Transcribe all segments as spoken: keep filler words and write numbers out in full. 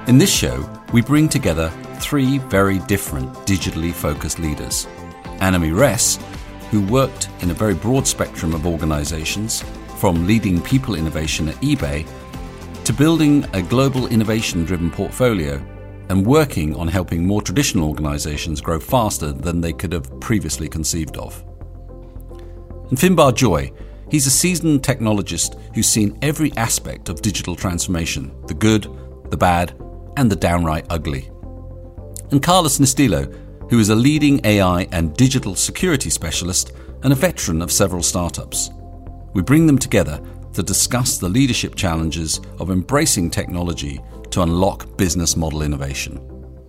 In this show, we bring together three very different digitally focused leaders. Anami Ress, who worked in a very broad spectrum of organizations, from leading people innovation at eBay to building a global innovation-driven portfolio and working on helping more traditional organizations grow faster than they could have previously conceived of. And Finbar Joy, he's a seasoned technologist who's seen every aspect of digital transformation, the good, the bad, and the downright ugly. And Carlos Nestilo, who is a leading A I and digital security specialist and a veteran of several startups. We bring them together to discuss the leadership challenges of embracing technology to unlock business model innovation.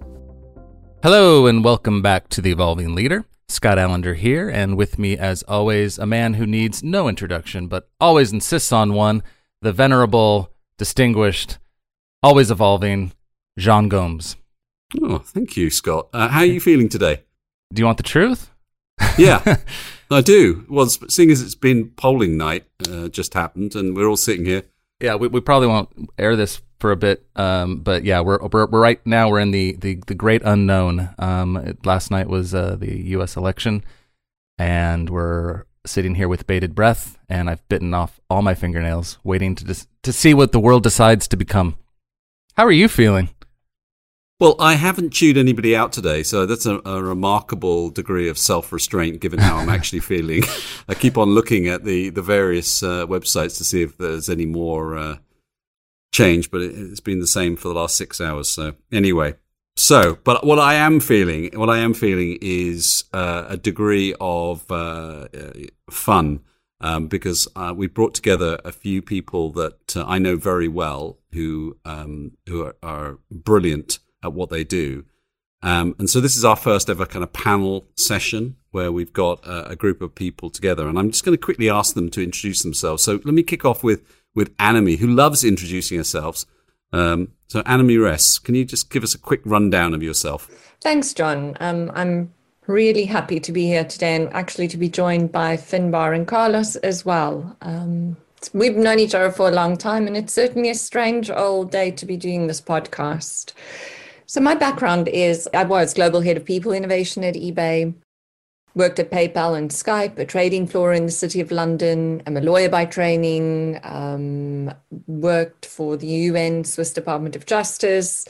Hello and welcome back to The Evolving Leader. Scott Allender here, and with me as always, a man who needs no introduction but always insists on one, the venerable, distinguished, always evolving, Jean Gomes. Oh, thank you, Scott. Uh, how are you feeling today? Do you want the truth? Yeah, I do. Well, seeing as it's been polling night, uh, just happened, and we're all sitting here. Yeah, we, we probably won't air this for a bit, um, but yeah, we're, we're we're right now. We're in the the, the great unknown. Um, it, last night was uh, the U S election, and we're sitting here with bated breath, and I've bitten off all my fingernails, waiting to dis- to see what the world decides to become. How are you feeling? Well, I haven't chewed anybody out today, so that's a, a remarkable degree of self-restraint given how I'm actually feeling. I keep on looking at the, the various uh, websites to see if there's any more uh, change, but it, it's been the same for the last six hours. So anyway, so, but what I am feeling, what I am feeling is uh, a degree of uh, uh, fun um, because uh, we brought together a few people that uh, I know very well who, um, who are, are brilliant at what they do. Um, and so this is our first ever kind of panel session where we've got uh, a group of people together. And I'm just going to quickly ask them to introduce themselves. So let me kick off with, with Anami, who loves introducing herself. Um, so Anami Ress, can you just give us a quick rundown of yourself? Thanks, John. Um, I'm really happy to be here today and actually to be joined by Finbar and Carlos as well. Um, we've known each other for a long time, and it's certainly a strange old day to be doing this podcast. So my background is I was global head of people innovation at eBay, worked at PayPal and Skype, a trading floor in the city of London. I'm a lawyer by training, um, worked for the U N Swiss Department of Justice,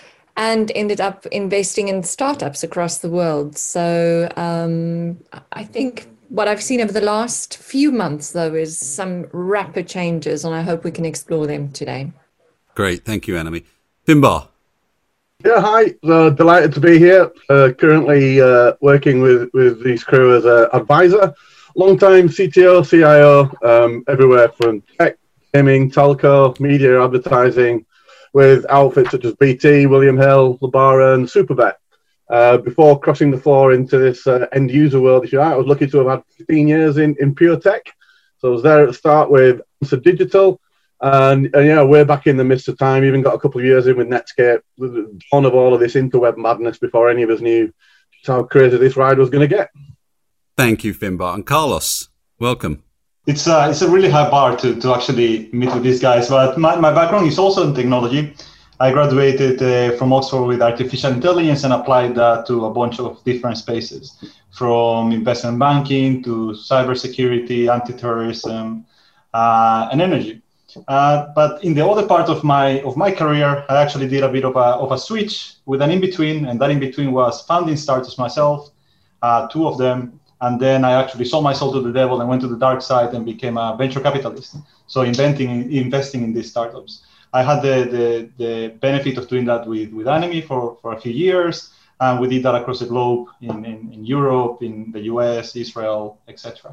and ended up investing in startups across the world. So um, I think what I've seen over the last few months, though, is some rapid changes, and I hope we can explore them today. Great. Thank you, Anami. Finbar. Yeah, hi. Uh, delighted to be here. Uh, currently uh, working with, with this crew as an advisor. Long-time C T O, C I O, um, everywhere from tech, gaming, telco, media, advertising, with outfits such as B T, William Hill, Lebara, and Superbet. Uh, before crossing the floor into this uh, end-user world, if you like, I was lucky to have had fifteen years in, in pure tech. So I was there at the start with Answer Digital. And, and yeah, we're back in the midst of time. Even got a couple of years in with Netscape, the dawn of all of this interweb madness before any of us knew just how crazy this ride was going to get. Thank you, Finbar. And Carlos, welcome. It's uh, it's a really high bar to, to actually meet with these guys. But my, my background is also in technology. I graduated uh, from Oxford with artificial intelligence and applied that to a bunch of different spaces, from investment banking to cybersecurity, anti-terrorism, uh, and energy. Uh, but in the other part of my of my career, I actually did a bit of a of a switch with an in-between, and that in-between was founding startups myself, uh, two of them, and then I actually sold my soul to the devil and went to the dark side and became a venture capitalist. So inventing, investing in these startups. I had the the, the benefit of doing that with, with Anami for, for a few years, and we did that across the globe in, in, in Europe, in the U S, Israel, et cetera.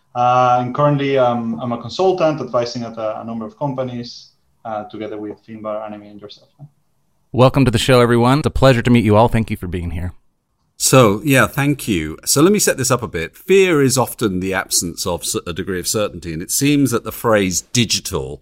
Uh, and currently, um, I'm a consultant advising at a, a number of companies, uh, together with Finbar, Anami, and yourself. Welcome to the show, everyone. It's a pleasure to meet you all. Thank you for being here. So, yeah, thank you. So let me set this up a bit. Fear is often the absence of a degree of certainty, and it seems that the phrase digital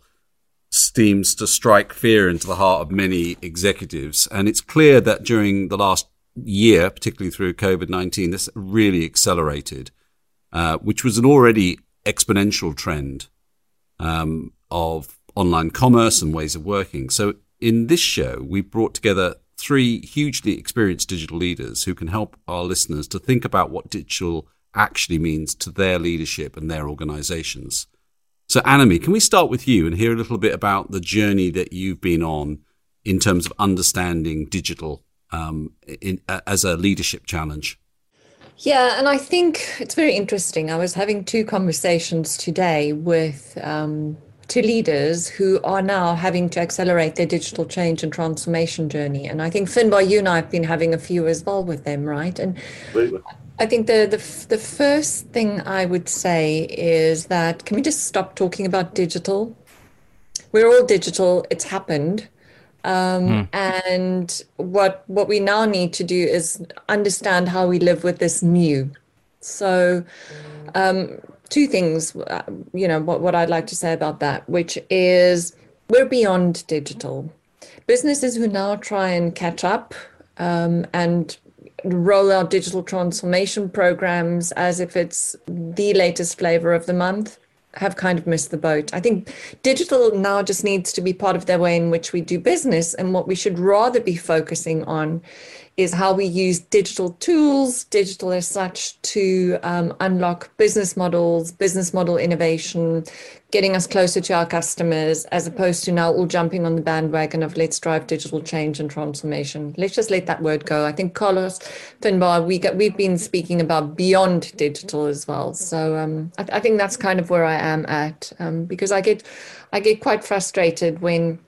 seems to strike fear into the heart of many executives. And it's clear that during the last year, particularly through COVID nineteen, this really accelerated. Uh, which was an already exponential trend um, of online commerce and ways of working. So in this show, we've brought together three hugely experienced digital leaders who can help our listeners to think about what digital actually means to their leadership and their organizations. So, Anami, can we start with you and hear a little bit about the journey that you've been on in terms of understanding digital um, in, uh, as a leadership challenge? Yeah, and I think it's very interesting. I was having two conversations today with um, two leaders who are now having to accelerate their digital change and transformation journey. And I think, Finbar, you and I have been having a few as well with them, right? And Absolutely. I think the, the the first thing I would say is that, can we just stop talking about digital? We're all digital. It's happened. Um, mm. And what what we now need to do is understand how we live with this new. So um, two things, uh, you know, what, what I'd like to say about that, which is we're beyond digital. Businesses who now try and catch up um, and roll out digital transformation programs as if it's the latest flavor of the month have kind of missed the boat. I think digital now just needs to be part of the way in which we do business. And what we should rather be focusing on is how we use digital tools, digital as such, to um, unlock business models, business model innovation, getting us closer to our customers, as opposed to now all jumping on the bandwagon of let's drive digital change and transformation. Let's just let that word go. I think Carlos, Finbar, we got, we've been speaking about beyond digital as well. So um, I, I think that's kind of where I am at, um, because I get, I get quite frustrated when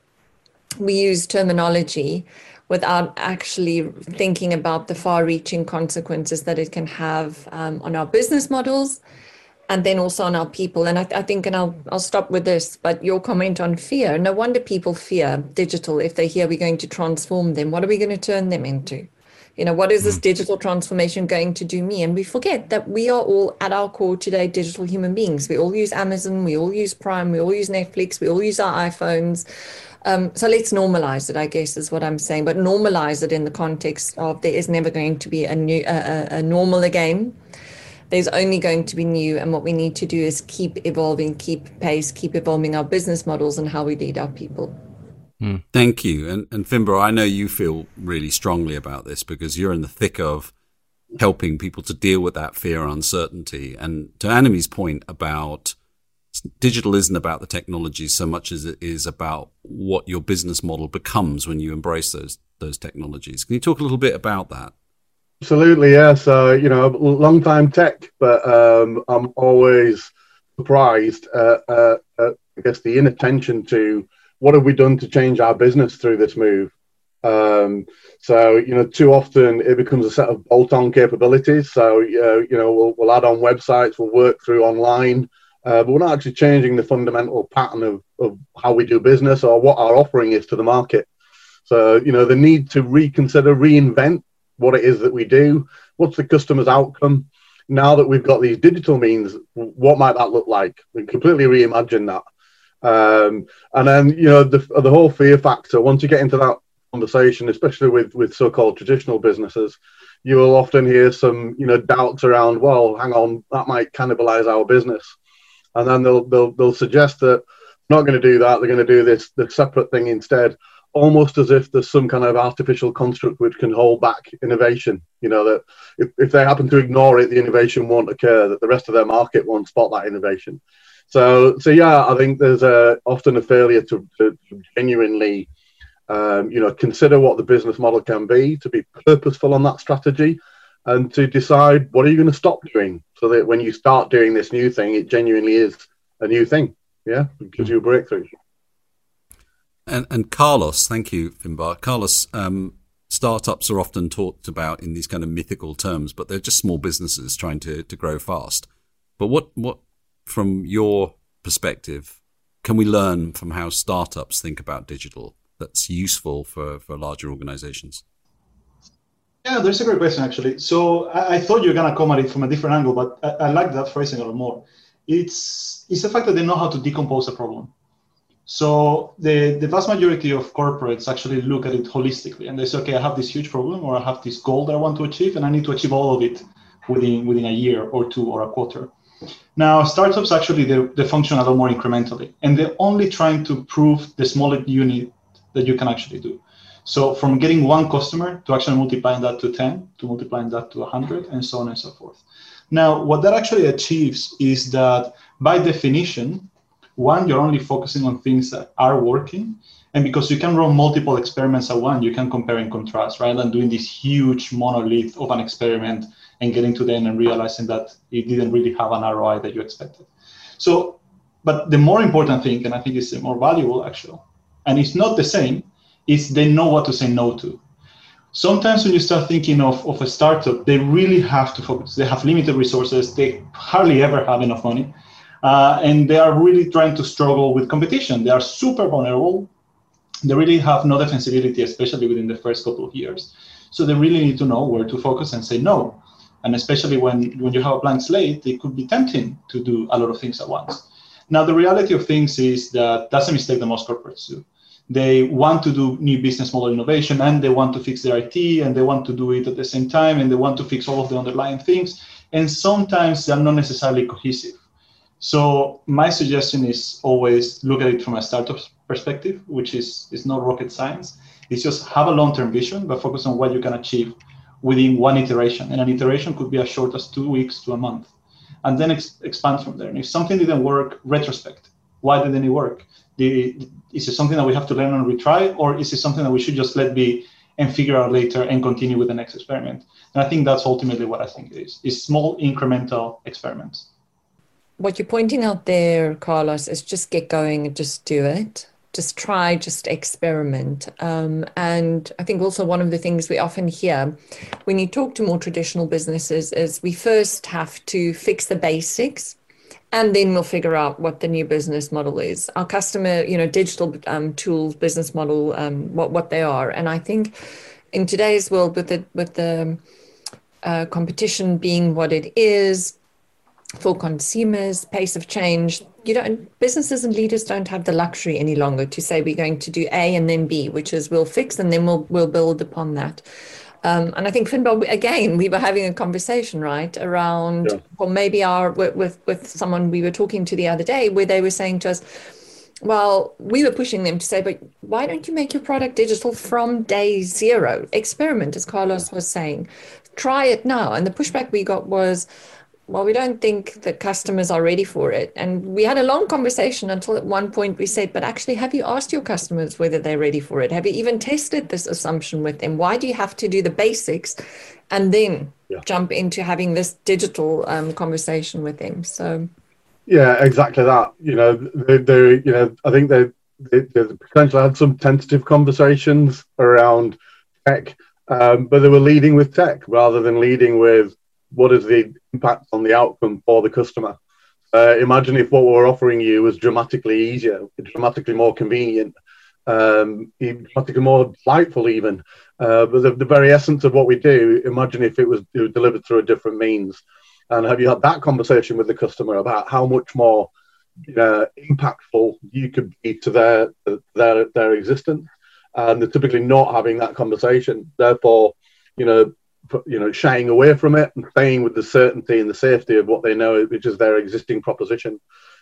we use terminology without actually thinking about the far-reaching consequences that it can have um, on our business models and then also on our people. And I, I think, and I'll, I'll stop with this, but your comment on fear, no wonder people fear digital if they hear we're going to transform them. What are we going to turn them into? You know, what is this digital transformation going to do me? And we forget that we are all at our core today digital human beings. We all use Amazon, we all use Prime, we all use Netflix, we all use our iPhones. Um, so let's normalize it, I guess, is what I'm saying. But normalize it in the context of there is never going to be a new, a, a normal again. There's only going to be new. And what we need to do is keep evolving, keep pace, keep evolving our business models and how we lead our people. Mm. Thank you. And, and Finbar, I know you feel really strongly about this because you're in the thick of helping people to deal with that fear and uncertainty. And to Anami's point about digital isn't about the technology so much as it is about what your business model becomes when you embrace those those technologies. Can you talk a little bit about that? Absolutely, yeah. So, you know, long time tech, but um, I'm always surprised at, uh, at, I guess, the inattention to what have we done to change our business through this move. Um, so, you know, too often it becomes a set of bolt-on capabilities. So, uh, you know, we'll, we'll add on websites, we'll work through online. Uh, but we're not actually changing the fundamental pattern of, of how we do business or what our offering is to the market. So, you know, the need to reconsider, reinvent what it is that we do. What's the customer's outcome? Now that we've got these digital means, what might that look like? We completely reimagine that. Um, and then, you know, the, the whole fear factor, once you get into that conversation, especially with, with so-called traditional businesses, you will often hear some, you know, doubts around, well, hang on, that might cannibalize our business. And then they'll they'll they'll suggest that they're not going to do that. They're going to do this the separate thing instead, almost as if there's some kind of artificial construct which can hold back innovation. You know, that if, if they happen to ignore it, the innovation won't occur. That the rest of their market won't spot that innovation. So so yeah, I think there's a, often a failure to, to genuinely, um, you know, consider what the business model can be, to be purposeful on that strategy, and to decide what are you going to stop doing, so that when you start doing this new thing, it genuinely is a new thing. Yeah, it gives you a breakthrough. And, and Carlos, thank you, Finbar. Carlos, um, startups are often talked about in these kind of mythical terms, but they're just small businesses trying to, to grow fast. But what, what, from your perspective, can we learn from how startups think about digital that's useful for, for larger organizations? Yeah, that's a great question, actually. So I, I thought you were going to come at it from a different angle, but I, I like that phrasing a lot more. It's it's the fact that they know how to decompose a problem. So the, the vast majority of corporates actually look at it holistically, and they say, okay, I have this huge problem, or I have this goal that I want to achieve, and I need to achieve all of it within within a year or two or a quarter. Now, startups actually, they, they function a lot more incrementally, and they're only trying to prove the smaller unit, that you can actually do. So from getting one customer to actually multiplying that to ten, to multiplying that to one hundred, and so on and so forth. Now, what that actually achieves is that by definition, one, you're only focusing on things that are working. And because you can run multiple experiments at once, you can compare and contrast rather than doing this huge monolith of an experiment and getting to the end and realizing that it didn't really have an R O I that you expected. So, but the more important thing, and I think it's the more valuable actually, and it's not the same, is they know what to say no to. Sometimes when you start thinking of, of a startup, they really have to focus. They have limited resources. They hardly ever have enough money. Uh, and they are really trying to struggle with competition. They are super vulnerable. They really have no defensibility, especially within the first couple of years. So they really need to know where to focus and say no. And especially when, when you have a blank slate, it could be tempting to do a lot of things at once. Now, the reality of things is that that's a mistake that most corporates do. They want to do new business model innovation, and they want to fix their I T, and they want to do it at the same time, and they want to fix all of the underlying things. And sometimes they're not necessarily cohesive. So my suggestion is always look at it from a startup perspective, which is, is not rocket science. It's just have a long-term vision, but focus on what you can achieve within one iteration. And an iteration could be as short as two weeks to a month. And then ex- expand from there. And if something didn't work, retrospect. Why didn't it work? The, is it something that we have to learn and retry, or is it something that we should just let be and figure out later and continue with the next experiment? And I think that's ultimately what I think it is, is small incremental experiments. What you're pointing out there, Carlos, is just get going and just do it. Just try, just experiment. Um, and I think also one of the things we often hear when you talk to more traditional businesses is we first have to fix the basics, and then we'll figure out what the new business model is. Our customer, you know, digital um, tools, business model, um, what what they are. And I think in today's world, with the with the uh, competition being what it is for consumers, pace of change, you don't, businesses and leaders don't have the luxury any longer to say we're going to do A and then B, which is we'll fix and then we'll we'll build upon that. Um, and I think, Finbar, again, we were having a conversation, right, around, yeah. or maybe our with, with with someone we were talking to the other day, where they were saying to us, well, we were pushing them to say, but why don't you make your product digital from day zero? Experiment, as Carlos was saying. Try it now. And the pushback we got was, well, we don't think that customers are ready for it. And we had a long conversation until at one point we said, but actually, have you asked your customers whether they're ready for it? Have you even tested this assumption with them? Why do you have to do the basics and then yeah. jump into having this digital um, conversation with them? So, yeah, exactly that. You know, they, they you know, I think they, they, they potentially had some tentative conversations around tech, um, but they were leading with tech rather than leading with what is the impact on the outcome for the customer. Uh, imagine if what we're offering you was dramatically easier, dramatically more convenient, um, dramatically more delightful even. Uh, but the, the very essence of what we do, imagine if it was, it was delivered through a different means. And have you had that conversation with the customer about how much more uh, impactful you could be to their, their, their existence? And they're typically not having that conversation. Therefore, you know, you know, shying away from it and staying with the certainty and the safety of what they know, which is their existing proposition,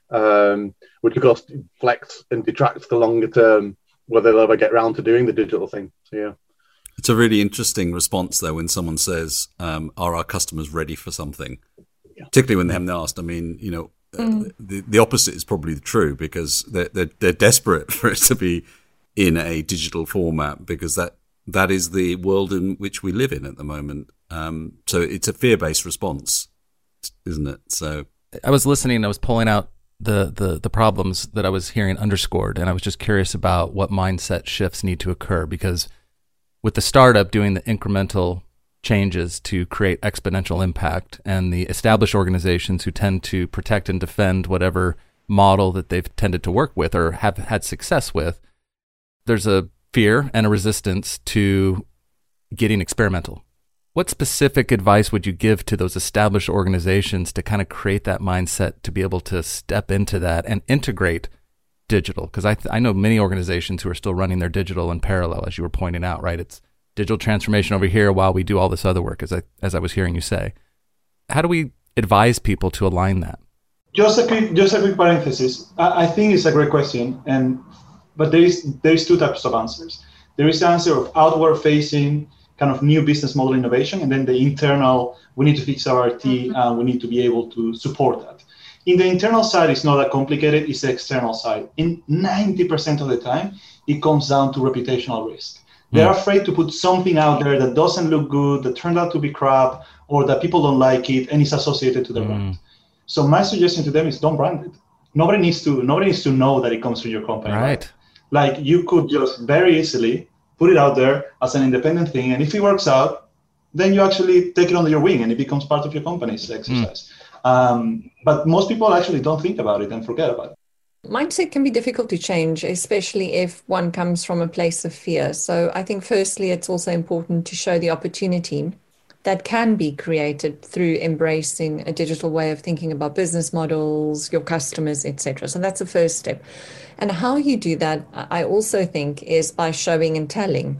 um, which of course flex and detracts the longer term, whether they'll ever get around to doing the digital thing. So, yeah. It's a really interesting response, though, when someone says, um, are our customers ready for something? Yeah. Particularly when they haven't asked. I mean, you know, mm. uh, the, the opposite is probably true, because they're, they're, they're desperate for it to be in a digital format, because that That is the world in which we live in at the moment. Um, so it's a fear-based response, isn't it? So I was listening. I was pulling out the, the the problems that I was hearing underscored, and I was just curious about what mindset shifts need to occur, because with the startup doing the incremental changes to create exponential impact, and the established organizations who tend to protect and defend whatever model that they've tended to work with or have had success with, there's a fear and a resistance to getting experimental. What specific advice would you give to those established organizations to kind of create that mindset to be able to step into that and integrate digital? Because I th- I know many organizations who are still running their digital in parallel, as you were pointing out, right? It's digital transformation over here while we do all this other work, as I as I was hearing you say. How do we advise people to align that? Just a quick, just a quick parenthesis. I, I think it's a great question, and but there is there is two types of answers. There is the answer of outward facing kind of new business model innovation, and then the internal, we need to fix our I T mm-hmm. and we need to be able to support that. In the internal side, it's not that complicated, it's the external side. In ninety percent of the time, it comes down to reputational risk. They're mm. afraid to put something out there that doesn't look good, that turned out to be crap, or that people don't like it, and it's associated to the mm. brand. So my suggestion to them is don't brand it. Nobody needs to nobody needs to know that it comes from your company. Right. right? Like you could just very easily put it out there as an independent thing, and if it works out, then you actually take it under your wing and it becomes part of your company's exercise. Mm. Um, but most people actually don't think about it and forget about it. Mindset can be difficult to change, especially if one comes from a place of fear. So I think firstly, it's also important to show the opportunity that can be created through embracing a digital way of thinking about business models, your customers, et cetera. So that's the first step. And how you do that, I also think, is by showing and telling.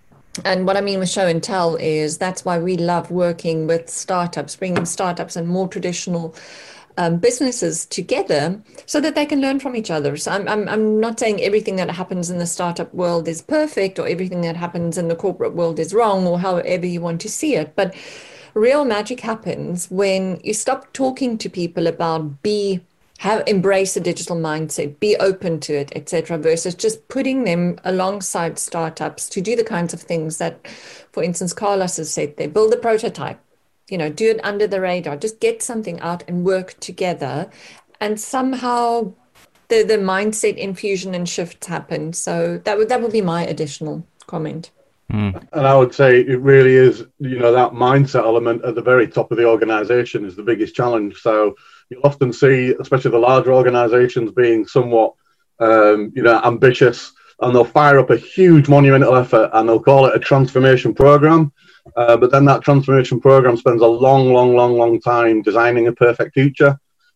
And what I mean with show and tell is that's why we love working with startups, bringing startups and more traditional Um, businesses together so that they can learn from each other. So I'm, I'm, I'm not saying everything that happens in the startup world is perfect or everything that happens in the corporate world is wrong or however you want to see it. But real magic happens when you stop talking to people about be, have, embrace a digital mindset, be open to it, et cetera, versus just putting them alongside startups to do the kinds of things that, for instance, Carlos has said, they build a prototype. You know, do it under the radar, just get something out and work together. And somehow the, the mindset infusion and shifts happen. So that would that would be my additional comment. Mm. And I would say it really is, you know, that mindset element at the very top of the organization is the biggest challenge. So you'll often see, especially the larger organizations, being somewhat, um, you know, ambitious, and they'll fire up a huge monumental effort and they'll call it a transformation program. Uh, but then that transformation program spends a long, long, long, long time designing a perfect future.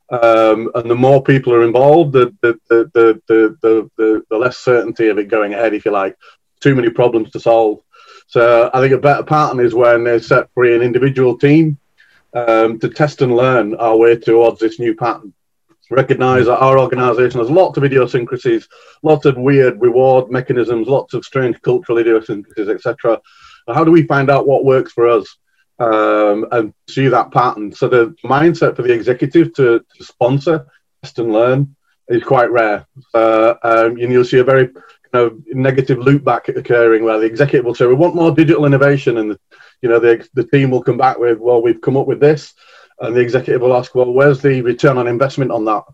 Um, and the more people are involved, the the, the the the the the less certainty of it going ahead, if you like. Too many problems to solve. So I think a better pattern is when they set free an individual team um, to test and learn our way towards this new pattern. Recognize that our organization has lots of idiosyncrasies, lots of weird reward mechanisms, lots of strange cultural idiosyncrasies, et cetera. How do we find out what works for us um, and see that pattern? So the mindset for the executive to, to sponsor, test and learn is quite rare. Uh, um, and you'll see a very kind of negative loop back occurring where the executive will say, we want more digital innovation. And, the, you know, the, the team will come back with, well, we've come up with this. And the executive will ask, well, where's the return on investment on that?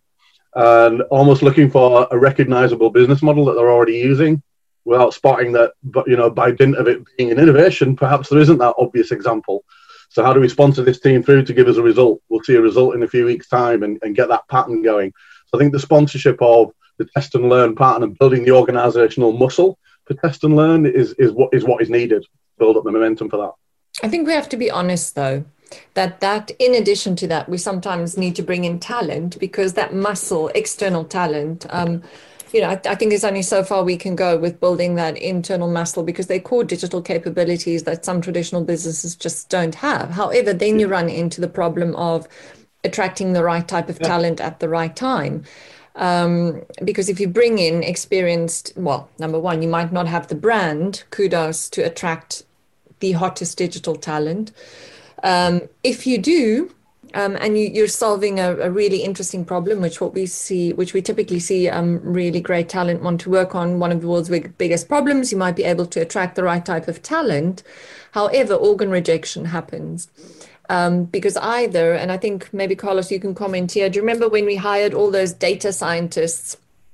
And almost looking for a recognizable business model that they're already using, without spotting that, but you know, by dint of it being an innovation, perhaps there isn't that obvious example. So how do we sponsor this team through to give us a result? We'll see a result in a few weeks' time and, and get that pattern going. So I think the sponsorship of the test and learn pattern and building the organizational muscle for test and learn is, is what is what is needed to build up the momentum for that. I think we have to be honest, though, that that in addition to that, we sometimes need to bring in talent, because that muscle, external talent, um, you know, I, I think there's only so far we can go with building that internal muscle, because they're core digital capabilities that some traditional businesses just don't have. However, then you run into the problem of attracting the right type of yeah. talent at the right time. Um, because if you bring in experienced, well, number one, you might not have the brand kudos to attract the hottest digital talent. Um, if you do, Um, and you, you're solving a, a really interesting problem, which what we see, which we typically see um, really great talent want to work on. One of the world's big, biggest problems, you might be able to attract the right type of talent. However, organ rejection happens um, because either, and I think maybe Carlos, you can comment here. Do you remember when we hired all those data scientists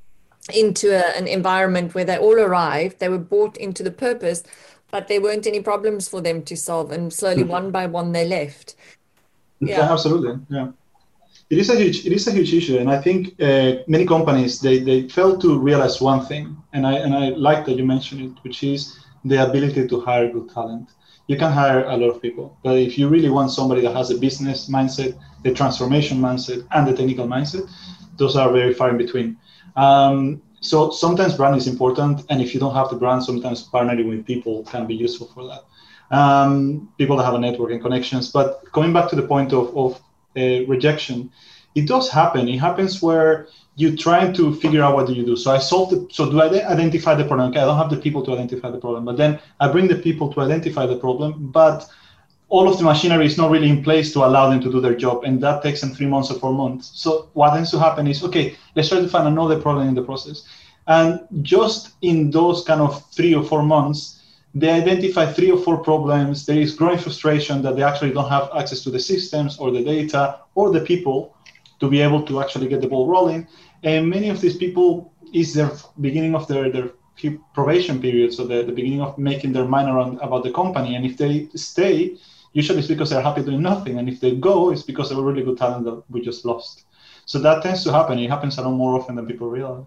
into a, an environment where they all arrived, they were bought into the purpose, but there weren't any problems for them to solve, and slowly one by one they left. Yeah. yeah, absolutely. Yeah, it is a huge, it is a huge issue, and I think uh, many companies they, they fail to realize one thing, and I and I like that you mentioned it, which is the ability to hire good talent. You can hire a lot of people, but if you really want somebody that has a business mindset, the transformation mindset, and the technical mindset, those are very far in between. Um, so sometimes brand is important, and if you don't have the brand, sometimes partnering with people can be useful for that. Um, people that have a network and connections. But coming back to the point of, of uh, rejection, it does happen. It happens where you're trying to figure out what do you do. So I solve the, so do I identify the problem? Okay, I don't have the people to identify the problem, but then I bring the people to identify the problem, but all of the machinery is not really in place to allow them to do their job, and that takes them three months or four months. So what tends to happen is, okay, let's try to find another problem in the process. And just in those kind of three or four months, they identify three or four problems. There is growing frustration that they actually don't have access to the systems or the data or the people to be able to actually get the ball rolling. And many of these people is their beginning of their, their probation period, so the, the beginning of making their mind around about the company. And if they stay, usually it's because they're happy doing nothing. And if they go, it's because they were really good talent that we just lost. So that tends to happen. It happens a lot more often than people realize.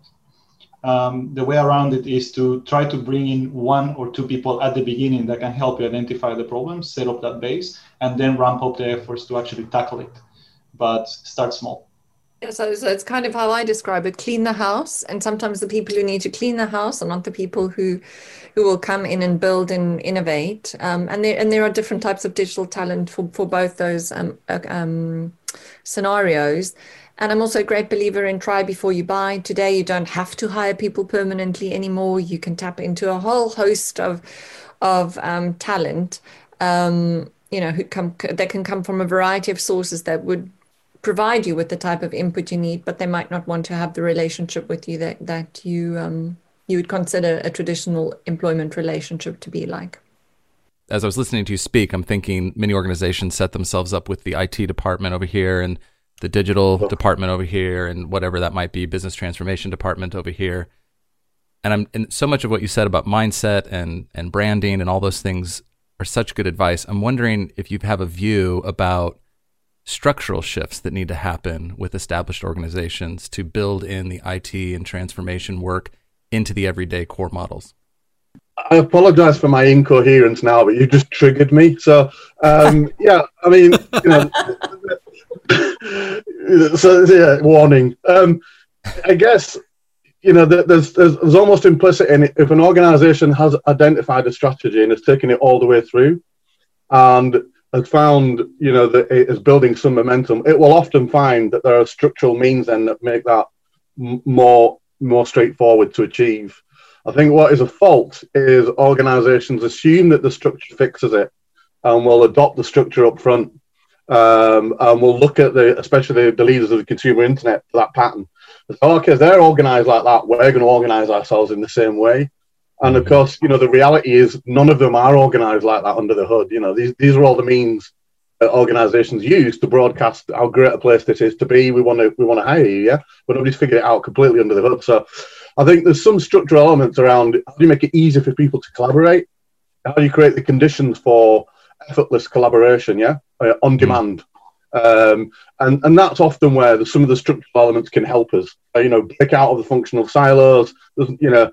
Um, the way around it is to try to bring in one or two people at the beginning that can help you identify the problems, set up that base, and then ramp up the efforts to actually tackle it. But start small. Yeah, so, so it's kind of how I describe it: clean the house. And sometimes the people who need to clean the house are not the people who who will come in and build and innovate. Um, and there and there are different types of digital talent for for both those um, um, scenarios. And I'm also a great believer in try before you buy. Today, you don't have to hire people permanently anymore. You can tap into a whole host of of um, talent, um, you know, who come that can come from a variety of sources that would provide you with the type of input you need, but they might not want to have the relationship with you that that you um, you would consider a traditional employment relationship to be like. As I was listening to you speak, I'm thinking many organizations set themselves up with the I T department over here and the digital department over here, and whatever that might be, business transformation department over here. And I'm and so much of what you said about mindset and and branding and all those things are such good advice. I'm wondering if you have a view about structural shifts that need to happen with established organizations to build in the I T and transformation work into the everyday core models. I apologize for my incoherence now, but you just triggered me. So, um, yeah, I mean, you know, so yeah, warning. Um, I guess, you know, there's, there's there's almost implicit in it. If an organization has identified a strategy and has taken it all the way through, and has found, you know, that it is building some momentum, it will often find that there are structural means then that make that m- more more straightforward to achieve. I think what is a fault is organizations assume that the structure fixes it and will adopt the structure up front. Um, and we'll look at the, especially the leaders of the consumer internet, for that pattern. So, okay, if they're organized like that, we're going to organize ourselves in the same way. And of course, you know, the reality is none of them are organized like that under the hood. You know, these these are all the means that organizations use to broadcast how great a place this is to be. We want to we want to hire you, yeah, but nobody's figured it out completely under the hood. So I think there's some structural elements around how do you make it easy for people to collaborate? How do you create the conditions for effortless collaboration, yeah, uh, on demand? Um, and, and that's often where the, some of the structural elements can help us, uh, you know, break out of the functional silos, you know,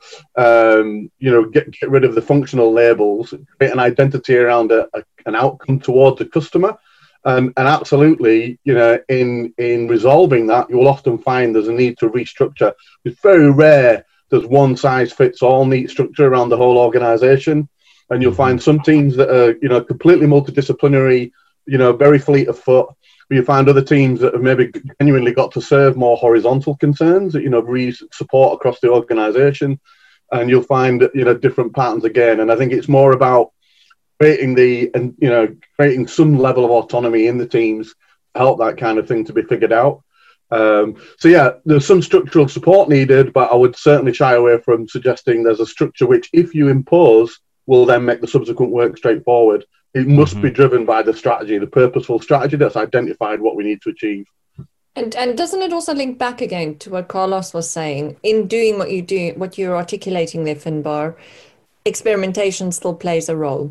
um, you know, get, get rid of the functional labels, create an identity around a, a, an outcome towards the customer. And, and absolutely, you know, in, in resolving that, you will often find there's a need to restructure. It's very rare there's one size fits all neat structure around the whole organization. And you'll find some teams that are, you know, completely multidisciplinary, you know, very fleet of foot. You find other teams that have maybe genuinely got to serve more horizontal concerns, that, you know, re support across the organization. And you'll find, you know, different patterns again. And I think it's more about creating the, and, you know, creating some level of autonomy in the teams to help that kind of thing to be figured out. Um, so, yeah, there's some structural support needed, but I would certainly shy away from suggesting there's a structure which, if you impose, will then make the subsequent work straightforward. It must mm-hmm. be driven by the strategy, the purposeful strategy that's identified what we need to achieve. And and doesn't it also link back again to what Carlos was saying? In doing what you do, what you're articulating there, Finbar, experimentation still plays a role.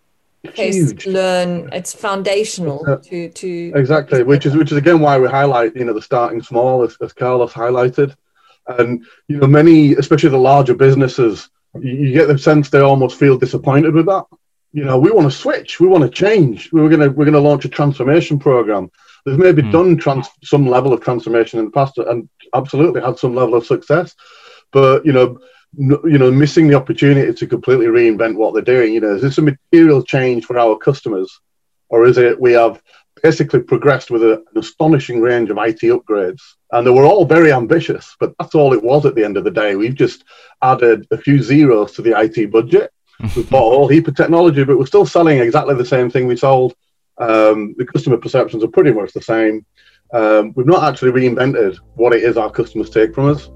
Huge. Learn, it's foundational uh, to to exactly, which is which is again why we highlight, you know, the starting small, as, as Carlos highlighted, and you know, many, especially the larger businesses, you, you get the sense they almost feel disappointed with that. You know, we want to switch, we want to change. We we're gonna we're gonna launch a transformation program. They've maybe mm. done trans, some level of transformation in the past and absolutely had some level of success, but you know. you know, missing the opportunity to completely reinvent what they're doing. You know, is this a material change for our customers, or is it we have basically progressed with a, an astonishing range of I T upgrades. And they were all very ambitious, but that's all it was at the end of the day. We've just added a few zeros to the I T budget. We've bought a whole heap of technology, but we're still selling exactly the same thing we sold. Um, the customer perceptions are pretty much the same. Um, we've not actually reinvented what it is our customers take from us.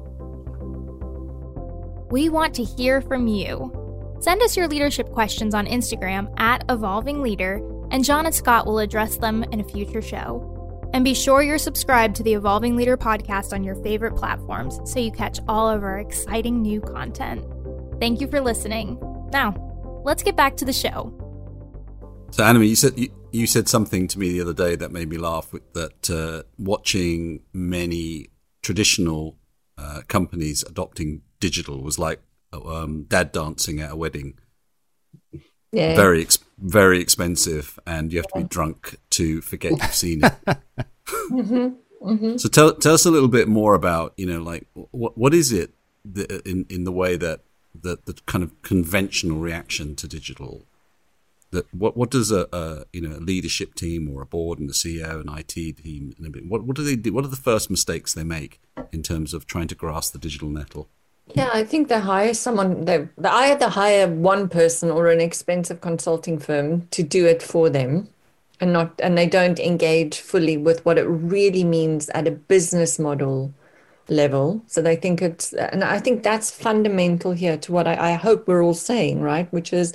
We want to hear from you. Send us your leadership questions on Instagram at Evolving Leader, and John and Scott will address them in a future show. And be sure you're subscribed to the Evolving Leader podcast on your favorite platforms so you catch all of our exciting new content. Thank you for listening. Now, let's get back to the show. So, Anima, you said you, you said something to me the other day that made me laugh. That uh, watching many traditional uh, companies adopting digital was like um, dad dancing at a wedding. Yeah. Very, ex- very expensive, and you have to be drunk to forget you've seen it. mm-hmm. Mm-hmm. So, tell tell us a little bit more about, you know, like what what is it that, in in the way that the the kind of conventional reaction to digital. That what what does a, a you know a leadership team or a board and a C E O and I T team and a bit, what what do they do? What are the first mistakes they make in terms of trying to grasp the digital nettle? Yeah, I think they hire someone. They, they either hire one person or an expensive consulting firm to do it for them, and not and they don't engage fully with what it really means at a business model level. So they think it's, and I think that's fundamental here to what I, I hope we're all saying, right? Which is,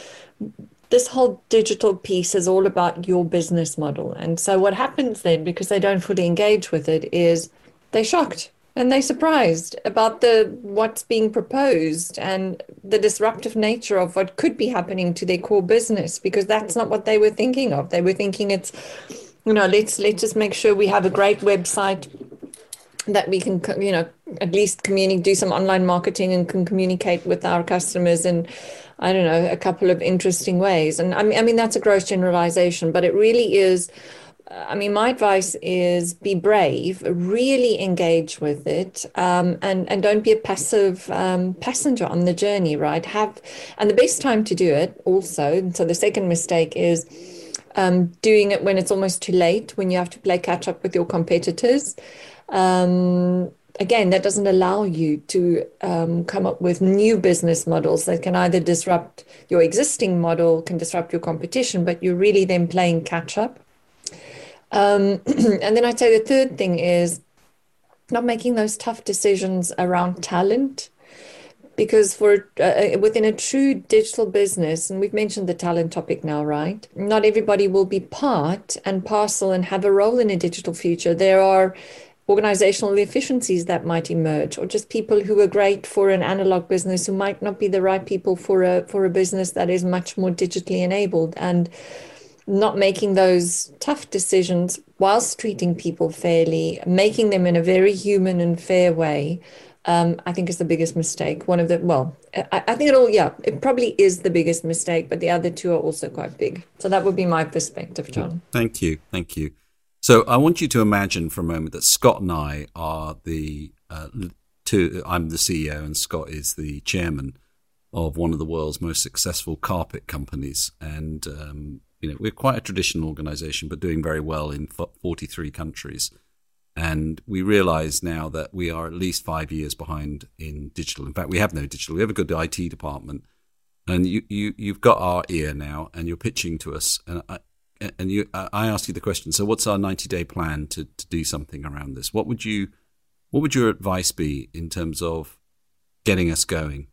this whole digital piece is all about your business model. And so what happens then, because they don't fully engage with it, is they're shocked and they're surprised about the what's being proposed and the disruptive nature of what could be happening to their core business, because that's not what they were thinking of. They were thinking it's, you know, let's let's just make sure we have a great website that we can, you know, at least communicate, do some online marketing and can communicate with our customers in, I don't know, a couple of interesting ways. And I mean, I mean, that's a gross generalization, but it really is. I mean, my advice is be brave, really engage with it, um, and, and don't be a passive um, passenger on the journey, right? Have, and the best time to do it also, so the second mistake is um, doing it when it's almost too late, when you have to play catch up with your competitors. Um, again, that doesn't allow you to um, come up with new business models that can either disrupt your existing model, can disrupt your competition, but you're really then playing catch up. Um, and then I'd say the third thing is not making those tough decisions around talent, because for uh, within a true digital business, and we've mentioned the talent topic now, right? Not everybody will be part and parcel and have a role in a digital future. There are organizational efficiencies that might emerge, or just people who are great for an analog business who might not be the right people for a for a business that is much more digitally enabled. And not making those tough decisions whilst treating people fairly, making them in a very human and fair way, um, I think is the biggest mistake. One of the, well, I, I think it all, yeah, it probably is the biggest mistake, but the other two are also quite big. So that would be my perspective, John. Thank you. Thank you. So I want you to imagine for a moment that Scott and I are the uh, two, I'm the C E O and Scott is the chairman of one of the world's most successful carpet companies. And, um, you know, we're quite a traditional organization, but doing very well in forty-three countries. And we realize now that we are at least five years behind in digital. In fact, we have no digital. We have a good I T department. And you, you, you've got our ear now and you're pitching to us. And I, and you, I asked you the question, so what's our ninety-day plan to, to do something around this? What would you, what would your advice be in terms of getting us going?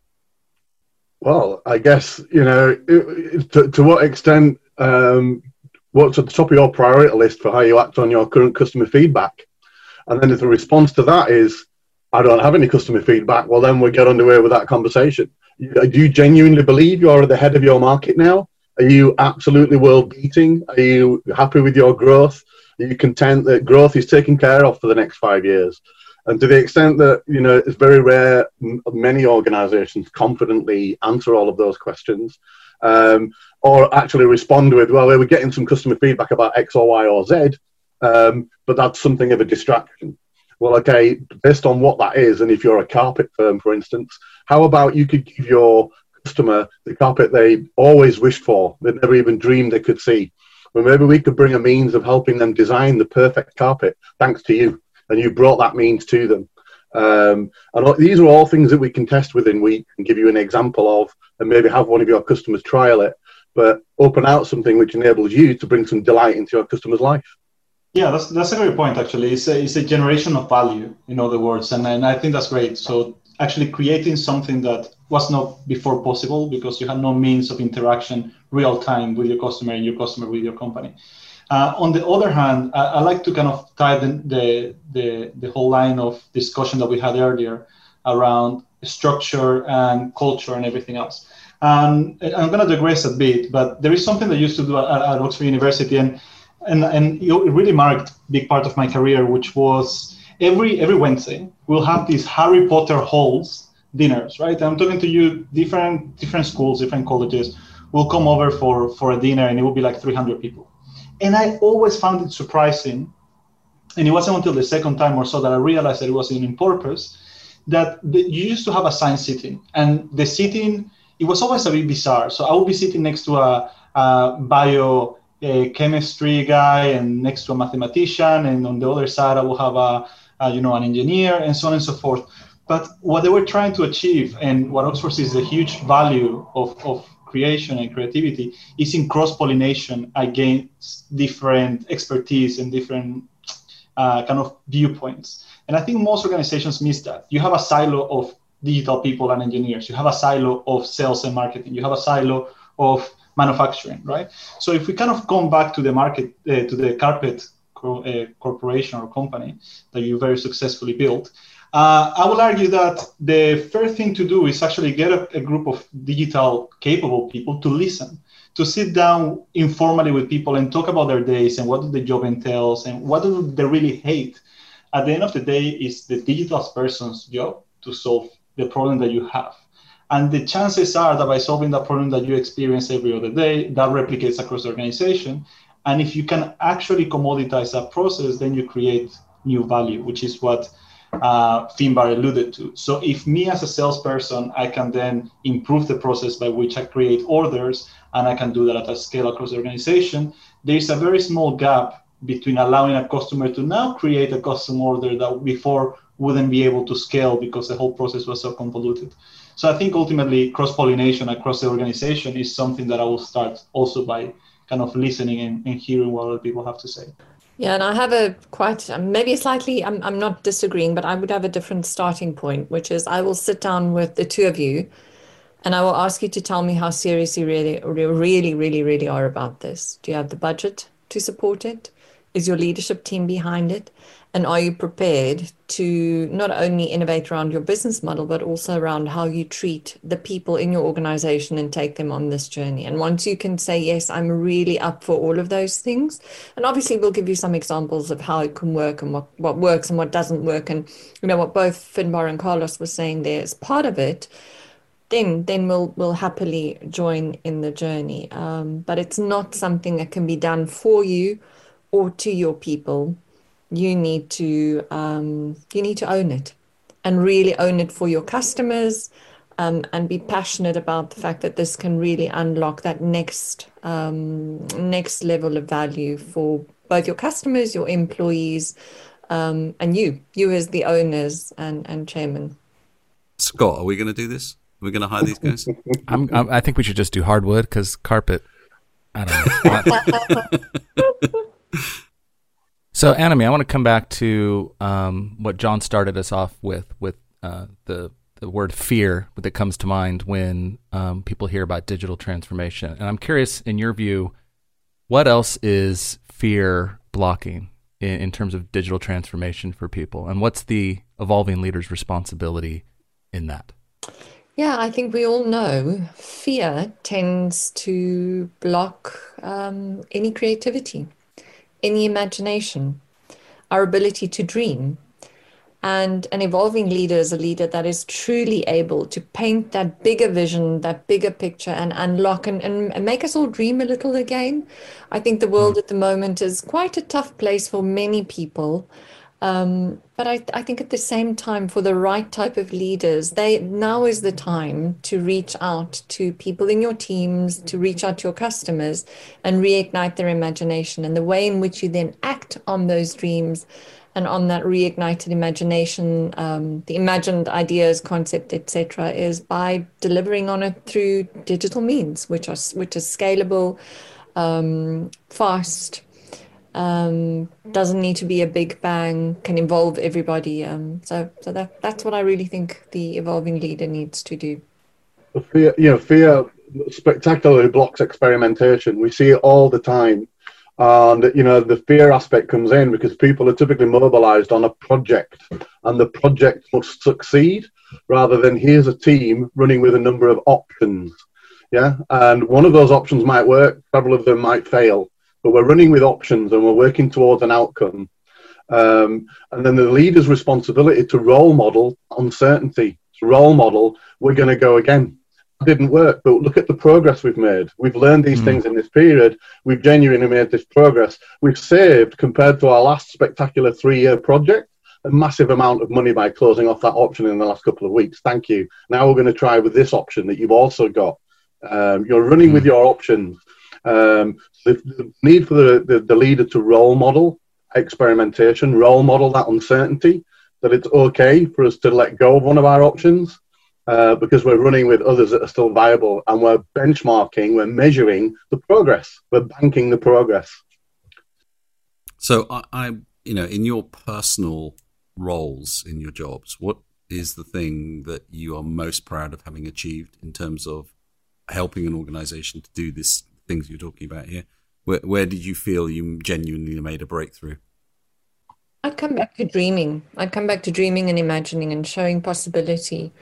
Well, I guess, you know, to, to what extent, um, what's at the top of your priority list for how you act on your current customer feedback? And then if the response to that is, I don't have any customer feedback, well, then we get underway with that conversation. Do you genuinely believe you're at the head of your market now? Are you absolutely world beating? Are you happy with your growth? Are you content that growth is taken care of for the next five years? And to the extent that, you know, it's very rare, many organizations confidently answer all of those questions, um, or actually respond with, well, we're getting some customer feedback about X or Y or Z, um, but that's something of a distraction. Well, okay, based on what that is, and if you're a carpet firm, for instance, how about you could give your customer the carpet they always wished for, they never even dreamed they could see? Well, maybe we could bring a means of helping them design the perfect carpet, thanks to you. And you brought that means to them. Um, and these are all things that we can test within Week and give you an example of, and maybe have one of your customers trial it, but open out something which enables you to bring some delight into your customer's life. Yeah, that's that's a great point, actually. It's a, it's a generation of value, in other words, and, and I think that's great. So actually creating something that was not before possible because you had no means of interaction real time with your customer and your customer with your company. Uh, on the other hand, I, I like to kind of tie the, the, the, the whole line of discussion that we had earlier around structure and culture and everything else. Um, I'm going to digress a bit, but there is something that I used to do at, at Oxford University, and and and it really marked a big part of my career, which was every every Wednesday we'll have these Harry Potter halls dinners, right? And I'm talking to you, different different schools, different colleges will come over for for a dinner, and it will be like three hundred people. And I always found it surprising, and it wasn't until the second time or so that I realized that it was in purpose, that the, you used to have assigned seating, and the seating, it was always a bit bizarre. So I would be sitting next to a, a bio a chemistry guy and next to a mathematician, and on the other side I will have a, a you know an engineer, and so on and so forth. But what they were trying to achieve, and what Oxford is a huge value of, of creation and creativity, is in cross-pollination against different expertise and different uh, kind of viewpoints. And I think most organizations miss that. You have a silo of digital people and engineers. You have a silo of sales and marketing. You have a silo of manufacturing, right? So if we kind of come back to the market, uh, to the carpet co- uh, corporation or company that you very successfully built, uh, I will argue that the first thing to do is actually get a, a group of digital capable people to listen, to sit down informally with people and talk about their days and what do the job entails and what do they really hate. At the end of the day, it's the digital person's job to solve the problem that you have. And the chances are that by solving that problem that you experience every other day, that replicates across the organization. And if you can actually commoditize that process, then you create new value, which is what uh, Finbar alluded to. So if me as a salesperson, I can then improve the process by which I create orders, and I can do that at a scale across the organization, there's a very small gap between allowing a customer to now create a custom order that before wouldn't be able to scale because the whole process was so convoluted. So I think ultimately cross-pollination across the organization is something that I will start also by kind of listening and, and hearing what other people have to say. Yeah, and I have a quite, maybe slightly, I'm, I'm not disagreeing, but I would have a different starting point, which is I will sit down with the two of you and I will ask you to tell me how serious you really, really, really, really are about this. Do you have the budget to support it? Is your leadership team behind it? And are you prepared to not only innovate around your business model, but also around how you treat the people in your organization and take them on this journey? And once you can say, yes, I'm really up for all of those things. And obviously we'll give you some examples of how it can work and what, what works and what doesn't work. And, you know, what both Finbar and Carlos were saying there is part of it. Then, then we'll, we'll happily join in the journey. Um, but it's not something that can be done for you or to your people. You need to um, you need to own it and really own it for your customers, um, and be passionate about the fact that this can really unlock that next um, next level of value for both your customers, your employees, um, and you, you as the owners and, and chairman. Scott, are we going to do this? Are we going to hire these guys? I'm, I'm, I think we should just do hardwood because carpet, I don't know. So, Anime, I want to come back to um, what John started us off with, with uh, the the word fear that comes to mind when um, people hear about digital transformation. And I'm curious, in your view, what else is fear blocking in, in terms of digital transformation for people? And what's the Evolving Leaders' responsibility in that? Yeah, I think we all know fear tends to block um, any creativity, any imagination, our ability to dream. And an evolving leader is a leader that is truly able to paint that bigger vision, that bigger picture, and unlock and, and, and make us all dream a little again. I think the world at the moment is quite a tough place for many people. Um, but I, I think at the same time, for the right type of leaders, they now is the time to reach out to people in your teams, to reach out to your customers and reignite their imagination. And the way in which you then act on those dreams and on that reignited imagination, um, the imagined ideas, concept, et cetera, is by delivering on it through digital means, which are which is scalable, um, fast. Um, doesn't need to be a big bang, can involve everybody. Um, so so that that's what I really think the evolving leader needs to do. Fear, you know, fear spectacularly blocks experimentation. We see it all the time. And, you know, the fear aspect comes in because people are typically mobilized on a project and the project must succeed rather than here's a team running with a number of options. Yeah. And one of those options might work, several of them might fail. But we're running with options and we're working towards an outcome. Um, and then the leader's responsibility to role model uncertainty, to role model, we're going to go again. It didn't work, but look at the progress we've made. We've learned these mm. things in this period. We've genuinely made this progress. We've saved, compared to our last spectacular three-year project, a massive amount of money by closing off that option in the last couple of weeks. Thank you. Now we're going to try with this option that you've also got. Um, you're running mm. with your options. Um, the, the need for the, the, the leader to role model experimentation, role model that uncertainty, that it's okay for us to let go of one of our options uh, because we're running with others that are still viable and we're benchmarking, we're measuring the progress, we're banking the progress. So I, I you know, in your personal roles in your jobs, what is the thing that you are most proud of having achieved in terms of helping an organization to do this things you're talking about here? Where, where did you feel you genuinely made a breakthrough? I'd come back to dreaming. I'd come back to dreaming and imagining and showing possibility.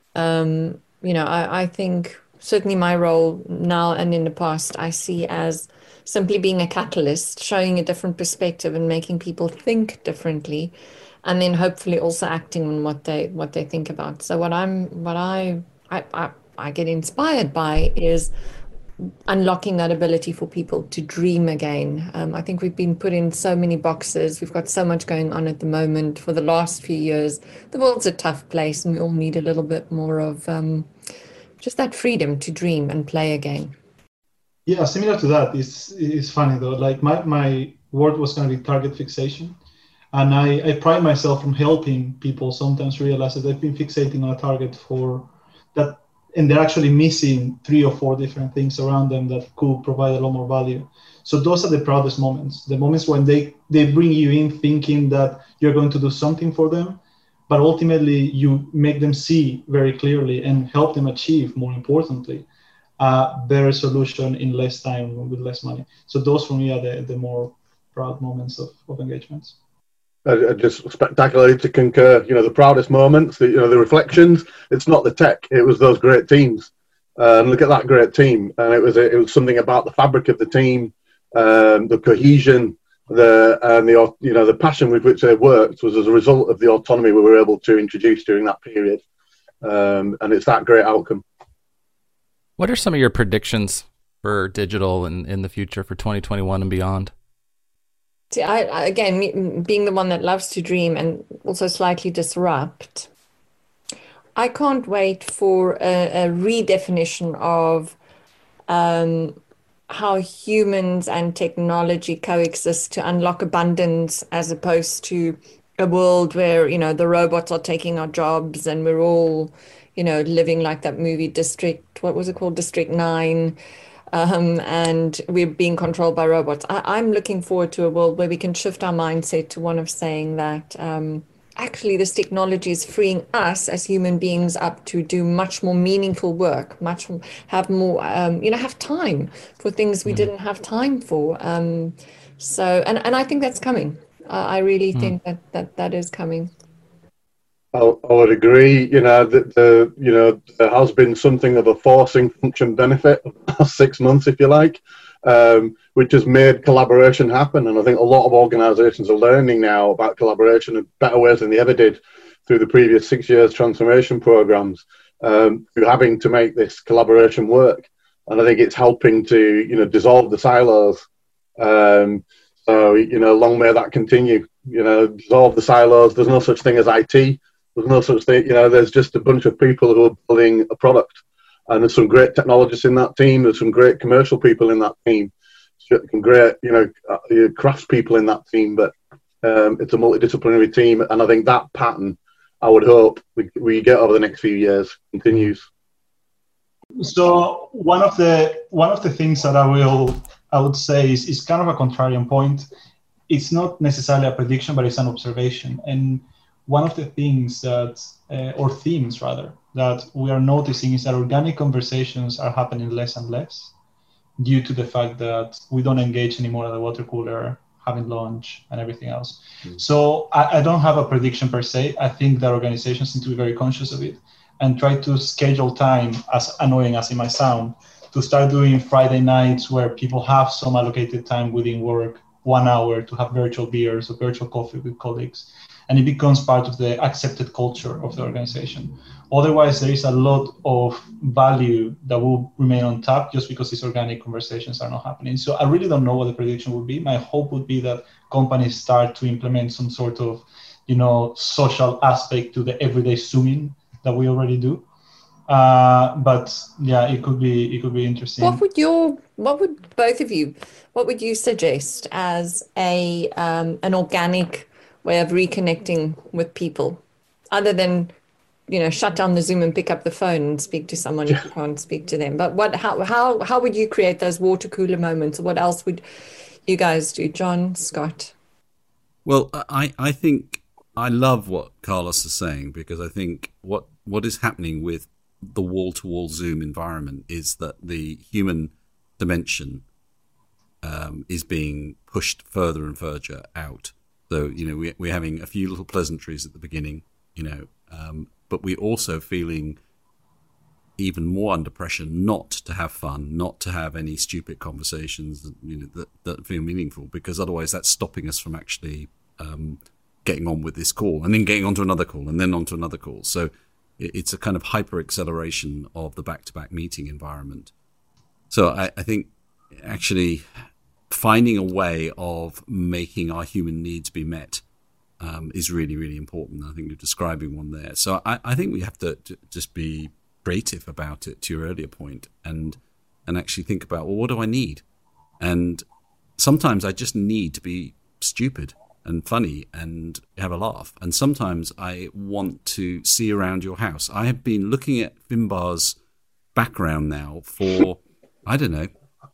Um, you know, I, I think certainly my role now and in the past, I see as simply being a catalyst, showing a different perspective and making people think differently, and then hopefully also acting on what they what they think about. So what I'm what I I, I, I get inspired by is unlocking that ability for people to dream again. Um, I think we've been put in so many boxes. We've got so much going on at the moment. For the last few years, the world's a tough place and we all need a little bit more of um, just that freedom to dream and play again. Yeah, similar to that. It's, it's funny though. Like my, my word was going to be target fixation. And I, I pride myself from helping people sometimes realize that they've been fixating on a target for that, and they're actually missing three or four different things around them that could provide a lot more value. So those are the proudest moments, the moments when they, they bring you in thinking that you're going to do something for them, but ultimately you make them see very clearly and help them achieve, more importantly, a better solution in less time with less money. So those for me are the, the more proud moments of, of engagements. Uh, just spectacularly to concur. You know, the proudest moments, the, you know, the reflections. It's not the tech; it was those great teams. Uh, and look at that great team. And it was a, it was something about the fabric of the team, um, the cohesion, the and the you know the passion with which they worked was as a result of the autonomy we were able to introduce during that period. Um, and it's that great outcome. What are some of your predictions for digital in, in the future for twenty twenty-one and beyond? See, I, I, again, me, being the one that loves to dream and also slightly disrupt, I can't wait for a, a redefinition of um, how humans and technology coexist to unlock abundance, as opposed to a world where, you know, the robots are taking our jobs and we're all, you know, living like that movie District, what was it called? District nine. Um, and we're being controlled by robots. I, I'm looking forward to a world where we can shift our mindset to one of saying that um, actually this technology is freeing us as human beings up to do much more meaningful work, much have more, um, you know, have time for things we mm. didn't have time for. Um, so, and, and I think that's coming. Uh, I really mm. think that, that that is coming. I, I would agree. You know that the you know there has been something of a forcing function benefit of the last six months, if you like, um, which has made collaboration happen. And I think a lot of organisations are learning now about collaboration in better ways than they ever did through the previous six years transformation programs. Um, through having to make this collaboration work, and I think it's helping to you know dissolve the silos. Um, so you know, long may that continue. you know, dissolve the silos. There's no such thing as I T. There's no such thing, you know, there's just a bunch of people who are building a product. And there's some great technologists in that team. There's some great commercial people in that team. Some great, you know, crafts people in that team. But um, it's a multidisciplinary team. And I think that pattern, I would hope, we, we get over the next few years continues. So one of the one of the things that I will I would say is, is kind of a contrarian point. It's not necessarily a prediction, but it's an observation. And one of the things that, uh, or themes rather, that we are noticing is that organic conversations are happening less and less due to the fact that we don't engage anymore at the water cooler, having lunch and everything else. Mm. So I, I don't have a prediction per se. I think that organizations need to be very conscious of it and try to schedule time, as annoying as it might sound, to start doing Friday nights where people have some allocated time within work, one hour to have virtual beers or virtual coffee with colleagues. And it becomes part of the accepted culture of the organization. Otherwise, there is a lot of value that will remain untapped just because these organic conversations are not happening. So I really don't know what the prediction would be. My hope would be that companies start to implement some sort of, you know, social aspect to the everyday Zooming that we already do. Uh, but yeah, it could be it could be interesting. What would your what would both of you what would you suggest as a um, an organic way of reconnecting with people, other than, you know, shut down the Zoom and pick up the phone and speak to someone if you can't speak to them? But what how how how would you create those water cooler moments? What else would you guys do, John, Scott? Well, I I think I love what Carlos is saying, because I think what what is happening with the wall-to-wall Zoom environment is that the human dimension um, is being pushed further and further out. So, you know, we, we're having a few little pleasantries at the beginning, you know, um, but we're also feeling even more under pressure not to have fun, not to have any stupid conversations that, you know, that, that feel meaningful, because otherwise that's stopping us from actually um, getting on with this call and then getting onto another call and then onto another call. So it's a kind of hyper acceleration of the back-to-back meeting environment. So I, I think actually finding a way of making our human needs be met um, is really, really important. I think you're describing one there. So I, I think we have to, to just be creative about it, to your earlier point, and and actually think about, well, what do I need? And sometimes I just need to be stupid and funny and have a laugh. And sometimes I want to see around your house. I have been looking at Finbar's background now for, I don't know.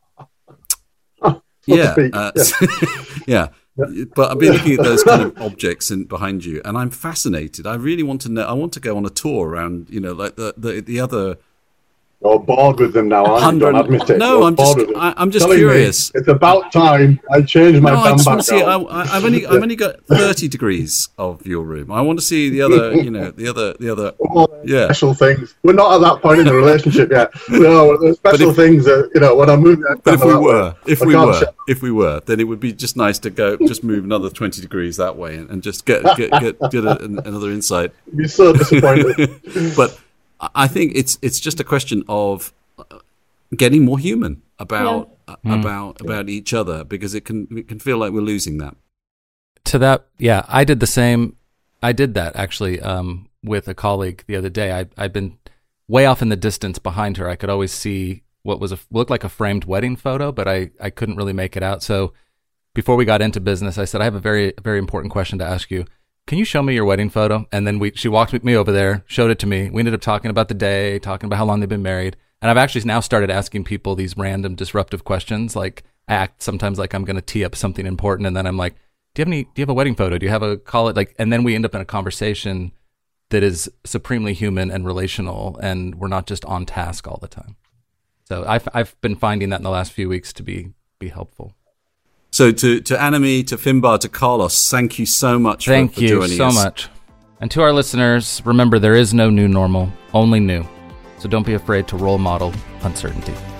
Yeah, uh, yeah. Yeah. But I've been looking at those kind of objects in, behind you, and I'm fascinated. I really want to know. I want to go on a tour around, you know, like the the, the other. You're bored with them now, aren't you? Admit it. No, You're I'm just, I, I'm just Telling curious. Me, it's about time I changed my no, I just want to see. I, background. I, I've only, I've only got thirty degrees of your room. I want to see the other, you know, the other, the other. Oh, yeah. Special things. We're not at that point in the relationship yet. No, there's special if, things that, you know, when I move. But if we were, way, if I we were, shut. if we were, then it would be just nice to go, just move another twenty degrees that way, and, and just get get get, get a, an, another insight. You'd be so disappointed. But I think it's it's just a question of getting more human about yeah. about mm. about each other, because it can it can feel like we're losing that. To that, yeah, I did the same. I did that actually um, with a colleague the other day. I I'd been way off in the distance behind her. I could always see what was a, looked like a framed wedding photo, but I I couldn't really make it out. So before we got into business, I said, I have a very very important question to ask you. Can you show me your wedding photo? And then we she walked with me over there, showed it to me. We ended up talking about the day, talking about how long they've been married. And I've actually now started asking people these random disruptive questions. Like, I act sometimes like I'm going to tee up something important, and then I'm like, "Do you have any? Do you have a wedding photo? Do you have a call it like?" And then we end up in a conversation that is supremely human and relational, and we're not just on task all the time. So I've I've been finding that in the last few weeks to be be helpful. So to to Anime, to Finbar, to Carlos, thank you so much. Thank for, for you joining so us. much. And to our listeners, remember, there is no new normal, only new. So don't be afraid to role model uncertainty.